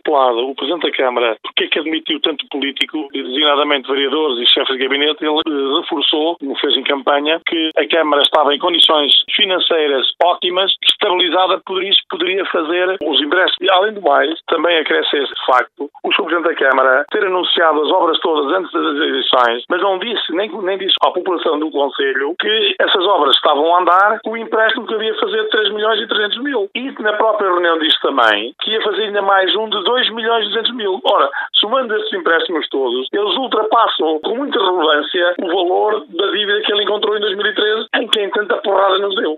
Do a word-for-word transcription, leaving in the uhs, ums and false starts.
interpelado o Presidente da Câmara porque é que admitiu tanto político, designadamente vereadores e chefes de gabinete, ele eh, reforçou, como fez em campanha, que a Câmara estava em condições financeiras ótimas, estabilizada, por isso poderia fazer os empréstimos. E, além do mais, também acresce esse facto, o Sr. Presidente da Câmara ter anunciado as obras todas antes das eleições, mas não disse, nem, nem disse à população do Conselho que essas obras estavam a andar, o empréstimo que havia a fazer de três milhões e trezentos mil. E na própria reunião disse também que ia fazer ainda mais um de dois milhões e duzentos mil. Ora, somando esses empréstimos todos, eles ultrapassam com muita relevância o valor da dívida que ele encontrou em dois mil e treze, em quem tanta porrada nos deu.